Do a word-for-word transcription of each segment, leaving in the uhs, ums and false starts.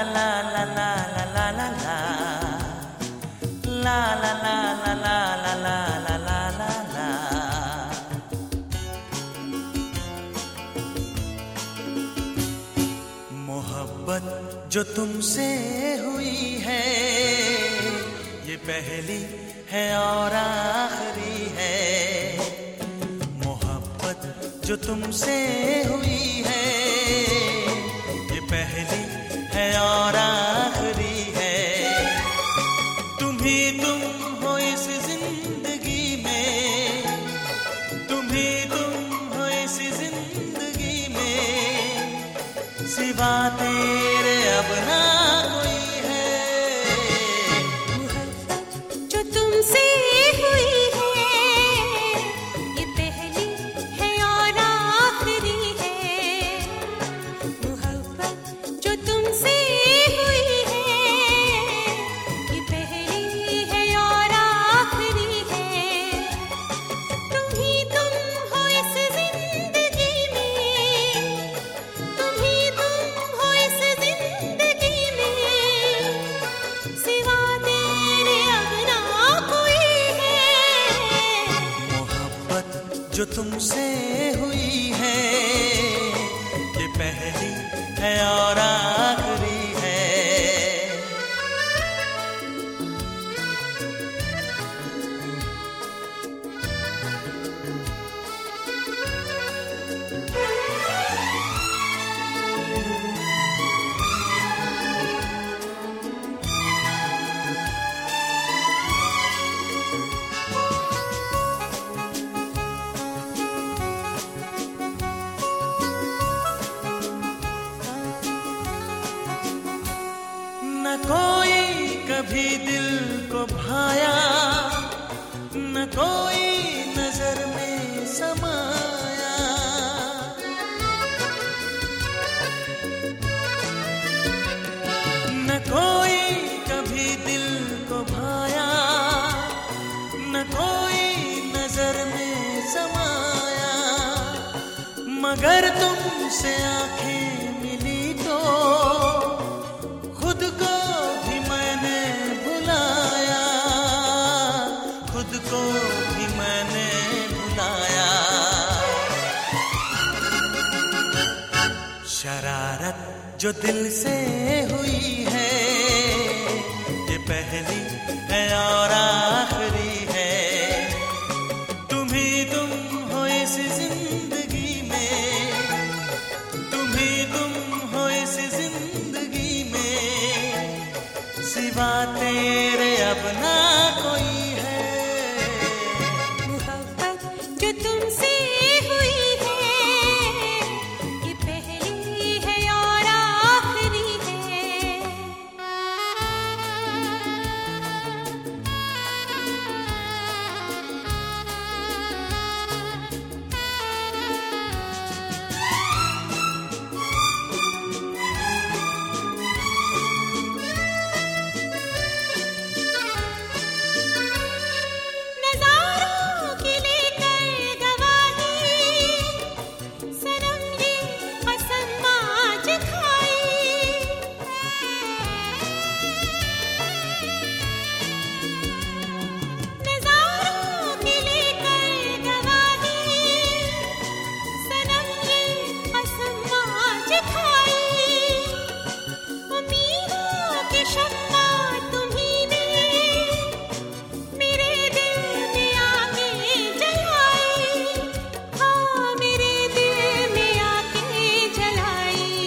ला ला ला ला ला ला ला ला ला ला ला ला ला ला ला ला ला ला। मोहब्बत जो तुमसे हुई है ये पहली है और आखिरी है। मोहब्बत जो तुमसे हुई है ये पहली है और आखिरी है। तुम ही तुम हो इस जिंदगी में, तुम ही तुम हो इस जिंदगी में, सिवा तेरे अब ना कोई है। मोहब्बत जो तुमसे हुई है ये पहली है और आखिरी है। मोहब्बत जो तुमसे हुई है ये पहली है और आखिरी है। तुम ही तुम हो इस जिंदगी में, तुम ही तुम हो इस जिंदगी में, सिवा तेरे अब ना कोई है। मोहब्बत जो तुमसे हुई है ये पहली है और आखिरी है। न कोई कभी दिल को भाया, न कोई नजर में समाया। न कोई कभी दिल को भाया, न कोई नजर में समाया। मगर तुमसे आंखें मिली तो खुद को भी मैंने भुलाया, खुद को भी मैंने भुलाया। शरारत जो दिल से हुई है ये पहली है और आखिरी है। तुम ही तुम हो इस जिंदगी में, तुम ही तुम हो इस जिंदगी में, सिवा तेरे अब ना कोई है। मोहब्बत जो तुमसे हुई है ये पहली है और आखिरी है। नज़ारों की लेकर गवाही सनम ये कसम आज खाई। नज़ारों की लेकर गवाही सनम ये कसम आज खाई। उम्मीदों की शम्मा तुम्ही ने मेरे दिल में आके जलाई। हाँ मेरे दिल में आके जलाई।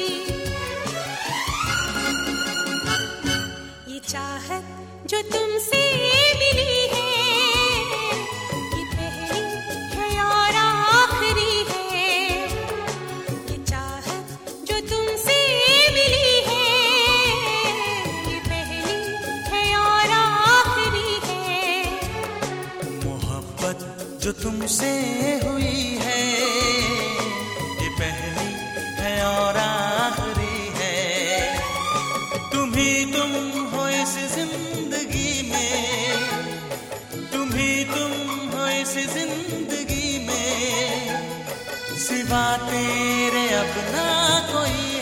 ये चाहत जो तुमसे मिली है ये पहली है और आखिरी है। ये चाहत जो तुमसे मिली है ये पहली है और आखिरी है। मोहब्बत जो तुमसे हुई है ये पहली है और आखिरी है। तुम ही तुम हो इस जिंदगी में, तुम ही तुम हो इस जिंदगी में, सिवा तेरे अब ना कोई